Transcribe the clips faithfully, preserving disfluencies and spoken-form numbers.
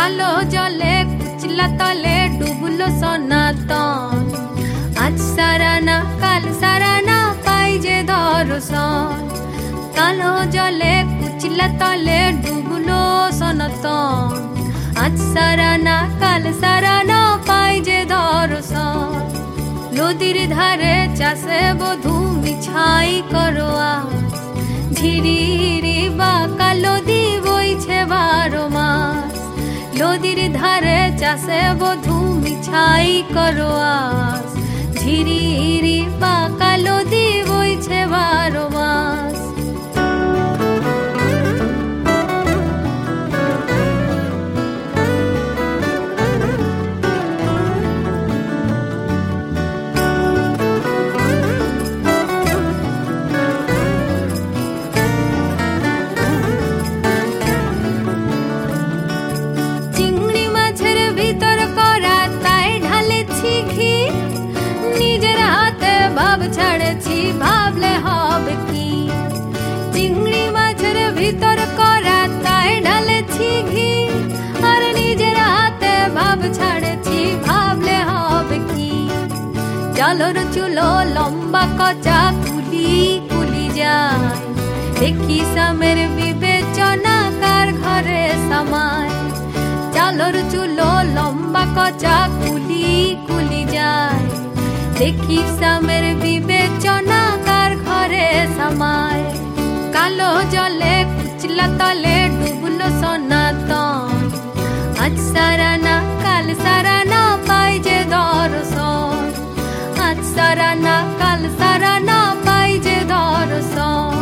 কালো জলে কুচলা তলে ডুবলো সনাতন। আজ সারা না কাল সারা না পাই যে দর্শন। কালো জলে কুচলা তলে ডুবলো সনাতন। আজ সারা না কাল সারা না পাই যে দর্শন। নদীর ধারে চাষে বধূ মিছাই করোয়া। ঝিরি হিরি বা কালো দি বইছে বারো মাস। নদীর ধারে চাষে বধূ মিছাই করোয়া। ঝিরি হিরি বা কালো দি বইছে বারো মাস। ছাড়েছি ভাবলে হবে কি। চিংড়ি মাছের ভিতর করা তাই ঢালেছি ঘি। আর নিজের হাতে ভাব ছাড়েছি ভাবলে হবে কি। জলর চুলো লম্বা কচা কুলি কুলি যায়। দেখি সামের বিবেচনা কার ঘরে সামায়। জলর চুলো লম্বা কচা কুলি কুলি যায়। দেখি সামের বিবেচনা কার ঘরে সামায়। কালো জলে কুচলা তলে ডুবলো সনাতন। আজ সারা না কাল সারা না পাই যে দর্শন। আজ সারা না কাল সারা না পাই যে দর্শন।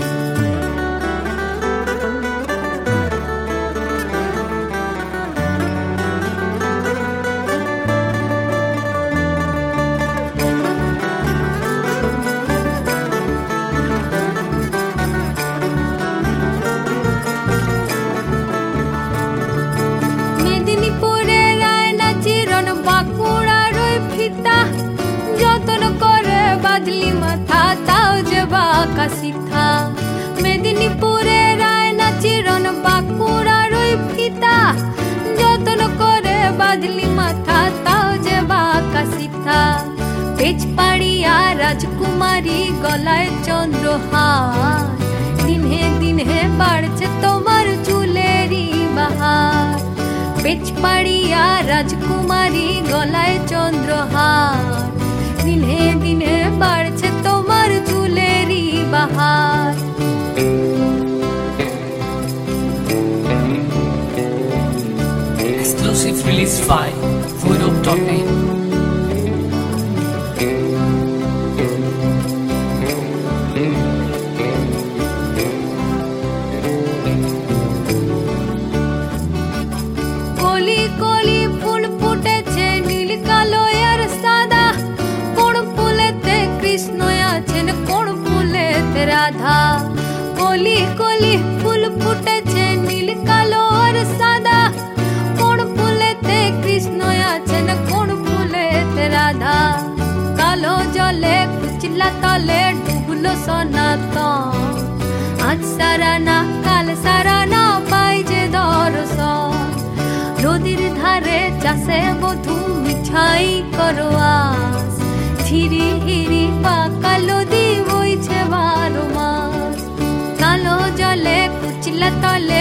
যতন করে বাদলি মাথা তাও যে বাঁকা সিথা। মেদিনীপুরে রায়না চিরন বাঁকুড়ার ওই ফিতা। যতন করে বাদলি মাথা তাও যে বাঁকা সিথা। পেচপাড়িয়া রাজকুমারী গলায় চন্দ্রহার। দিনে দিনে বাড়ছে তোমার চুলেরই বাহার। পেচপাড়িয়া রাজকুমারী গলায় চন্দ্রহার। দিনে দিনে বাড়ছে তোমার চুলেরই বাহার। Exclusive release by Voodoo dot net. কলি কলি ফুল ফুটেছে নীল কালো আর সাদা। কোন ফুলেতে কৃষ্ণ আছেন কোন ফুলেতে রাধা। কলি কলি ফুল ফুটেছে নীল কালো আর সাদা। কোন ফুলেতে কৃষ্ণ আছেন কোন ফুলেতে রাধা। কালো জলে কুচলা তলে ডুবলো সনাতন। আজ সারা না কাল সারা না পাই যে দর্শন। নদীর ধারে চাষে বধূ মিছাই করোয়াস। ঝিরি হিরি বা কালো দি বইছে বারো মাস। কালো জলে কুচলা তলে